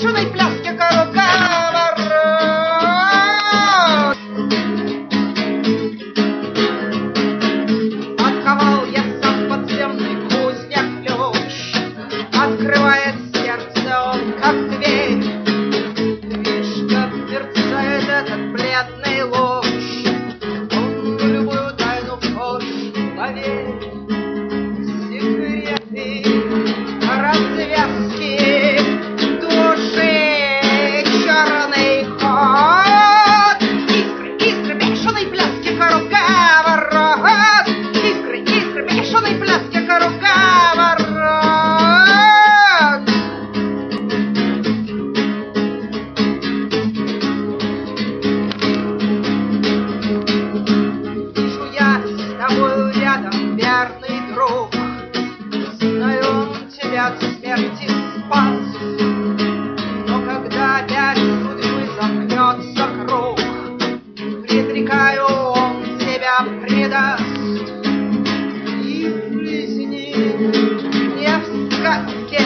бешеной пляске круговорот. Отковал я сам подземный кузня ключ, открывает сердце он, как дверь. Видишь, как мерцает этот бледный луч, он в любую тайну вхож, поверь. Секреты, развязки души, черный ход. Искры, искры, бешеной пляски круговорот. Искры, искры, бешеной пляски круговорот. Вижу я с тобою рядом, верный друг, знаю, он тебя от смерти спас. Но когда опять судьбы замкнется круг, предрекаю, он тебя предаст. И в жизни не в сказке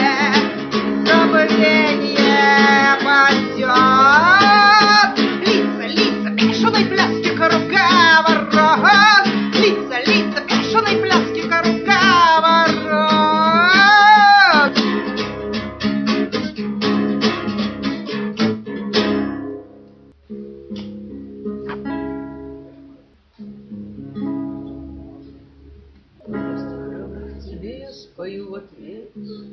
забвенье падет. Лица, лица, бешеной пляски круговорот. Лица, лица, бешеной пляски круговорот. Тебе я спою в ответ.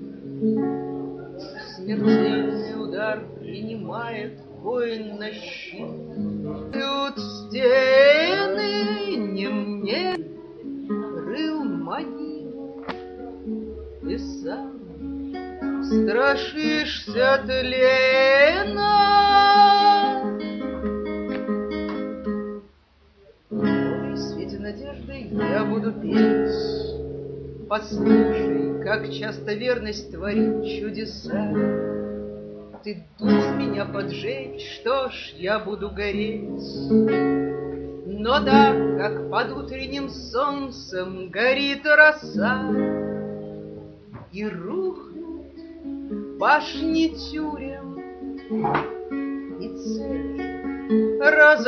Смертельный удар принимает воин на щит. Бьют стены, не мне рыл могилу, и сам страшишься тлена. В свете надежды я буду петь. Послушай, как часто верность творит чудеса. Ты думал меня поджечь, что ж, я буду гореть. Но так, как под утренним солнцем горит роса, и рухнут башни тюрем, и цепи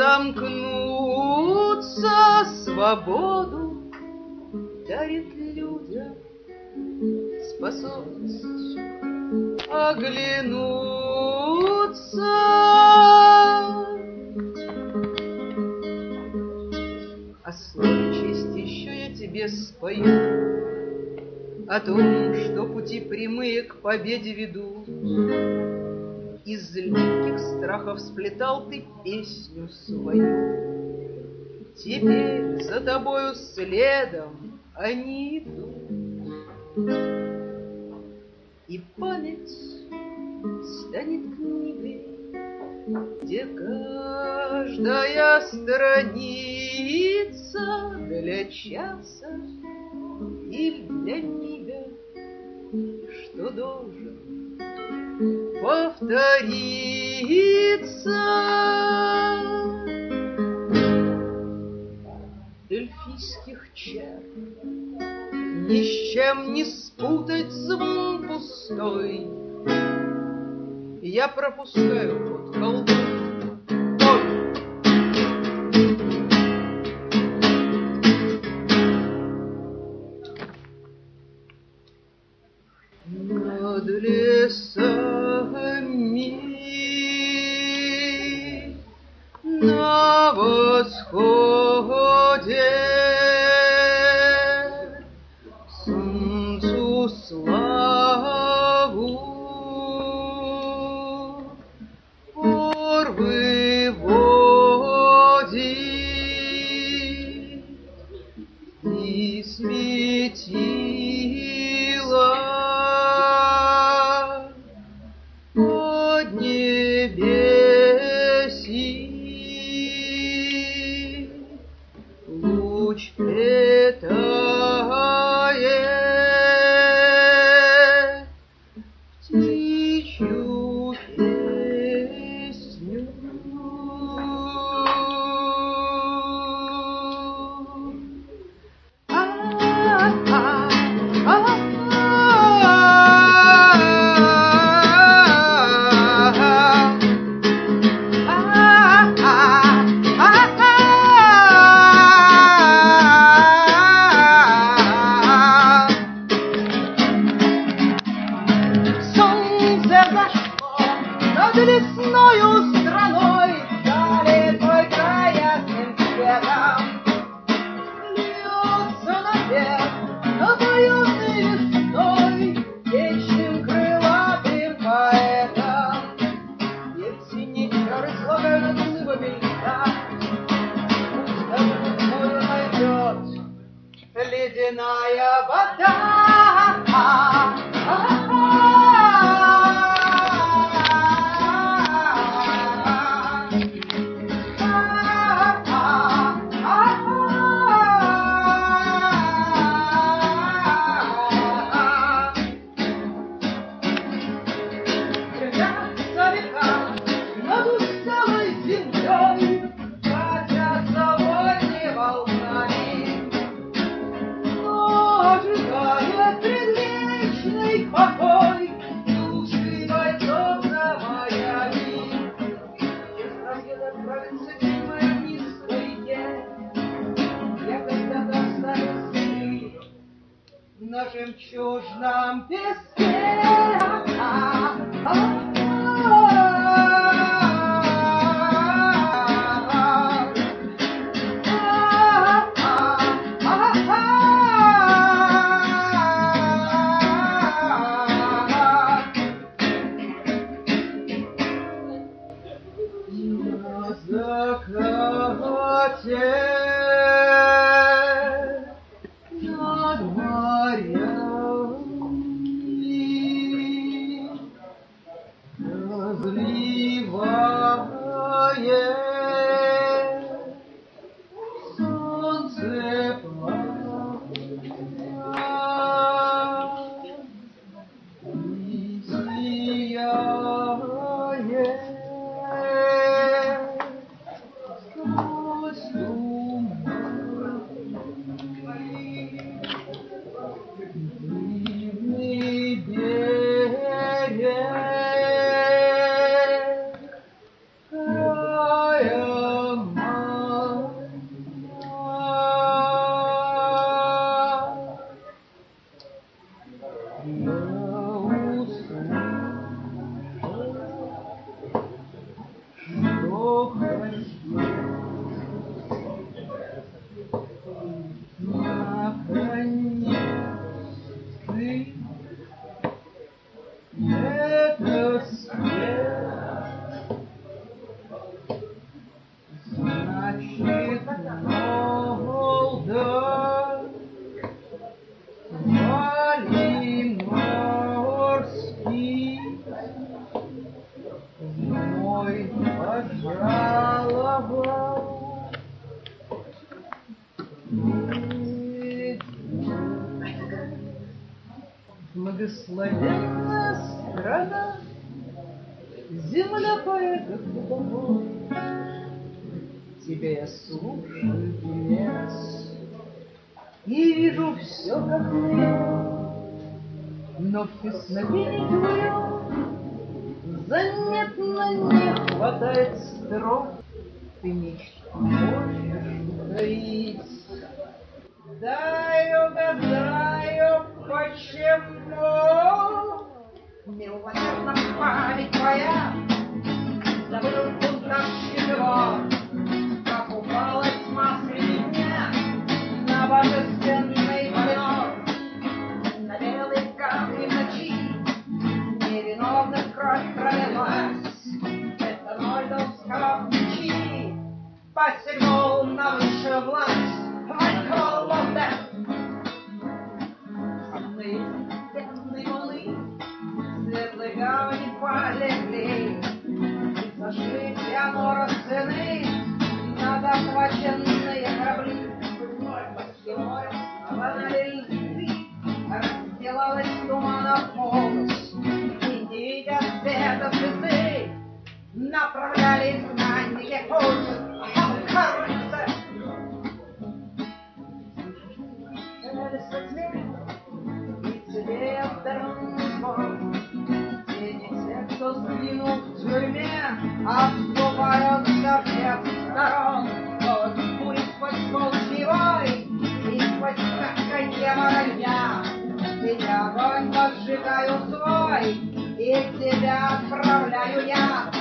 разомкнутся, свободу дарит людям способность оглянуться. О слове чести еще я тебе спою, о том, что пути прямые к победе ведут. Из легких страхов сплетал ты песню свою. Теперь за тобою следом они идут. И память станет книгой, где каждая страница для часа или для мига, что должен повториться. Эльфийских чар ни с чем не спутать звон пустой. Я пропускаю под колдун. Над лесами на восходе солнцу славу пор выводит и светило поднебесье луч питает птичью песню. лесною страной, далее твой край ясным светом. Льется напев напоенный весной вечным крылатым поэтом. И в синий чары слагаю над глыбами льда. Пусть море найдет ледяная вода. На жемчужном песке. На закате над морями разливает солнце пламя и сияет сквозь туман. Дивный берег края моя. Я услышал, что хотел. Наконец ты это свет, значит, молодо Валиморский мой пожаловал. Благословенная страна, земля поэтов дубовой. Тебя я слушаю, певец, и вижу все как лето, но в песнопении твоем заметно не хватает строк. Ты нечто можешь утаить. Дай угадаю, почему милосердна память твоя, забыл бунтовщик его, как упала тьма среди дня на божественный полет, на белые камни в ночи невиновных кровь пролилась. Это нольдовского мечи посягнул на высшую власть. I call on them. Бедные волны светлой гавани полегли, и сошли все моросыны на захваченные корабли. Почти море обладали льды, разделалась тумана полночь, и не видя света звезды, направлялись на них путь. И тебе второй звон. Тени тех, кто сгинул в тюрьме, отступают со всех сторон. Вот пули сквозь волчий вой и сквозь краканье воронья. Ведь огонь поджигаю свой, и тебя отправляю я